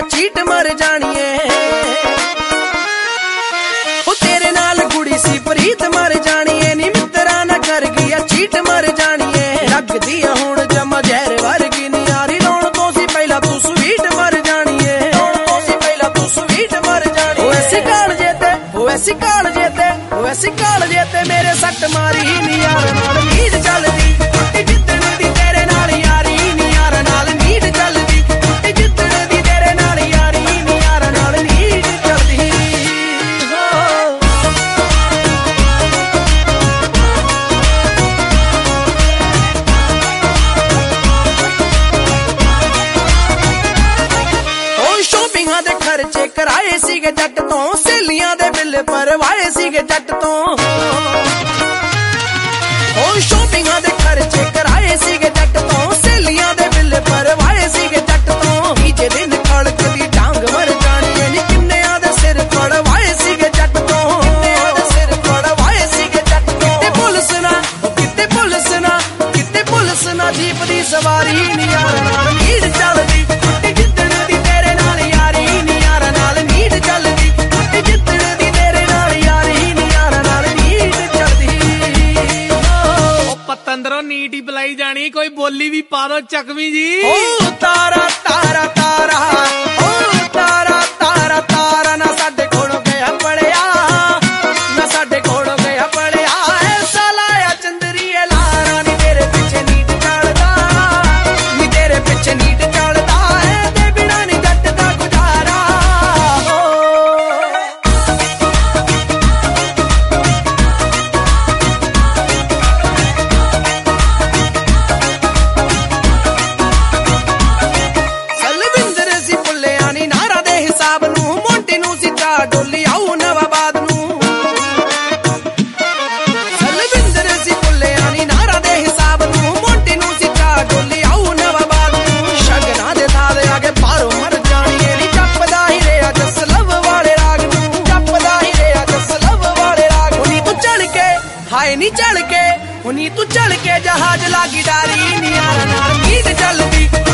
cheat मर जानिए तेरे नाल कुड़ी सी प्रीत मर जानिए नी मित्रा ना कर गया चीट मर जानिए लगदी हुण जमा जहर वर्गी नी यारी रोण तो सी पहला तू स्वीट मर जानिए रोण तो सी पहला तू स्वीट मर जानिए ऐसी काल जेते ऐसी काल जेते ऐसी काल जेते मेरे सट मारी नी यार नाल नीड चलदी टुट जिद्दण दी तेरे नाल यारी नी यार नाल नीड चलदी टुट जिद्दण दी तेरे नाल यारी नी यार नाल नीड चलदी शॉपिंगां दे खर्चे कराए सीगे जट तो सहेलियां दे बिल भरवाए सीगे जट तो शॉपिंगां दे खर्चे कराए सीगे जट तो सहेलियां दे बिल भरवाए सीगे जट तो तीजे दिन खड़क दी डांग मर जानी नी किन्नेयां दे सिर पड़वाए सीगे जट तो किन्नेयां दे सिर पड़वाए सीगे जट तो किते पुलिस ना जीप दी सवारी नी यार नाल नीड चलदी टुट जिद्दण दी तेरे नाल यारी नी यार नाल नीड चलदी टुट जिद्दण दी तेरे नाल यारी नी यार नाल नीड चलदी ओ पतंदरों नीट ही बुलाई जानी कोई बोली भी पा दो चकवी जी ओ तारा तारा तारा ओ तारा तारा तारा ना साडे कोलों गया पड़िया ना साडे कोलों गया पड़िया ऐसा लाया चंदरीए लारा नी तेरे पीछे नीट चलदा नी तेरे पीछे नीट चलदा है ते बिना नी जट दा गुजारा सलविंदर सी पुल्लिया नी नारा दे हिसाब नू मोंटी नू सिद्धा डोली आऊ नवाबाद नू सलविंदर सी पुल्लिया नी नारा दे हिसाब नू मोंटी नू सिद्धा डोली आऊ नवाबाद नू शगना दे नाल आगे पारो मर जानिए नी जपदा ही रेया जस लव वाले राग नू जपदा ही रेया जस लव वाले राग उनी तू चढ़ के हाय नी चढ़ के उनी तू चढ़ के जहाज लागी डारी नी यार नाल नीड चलदी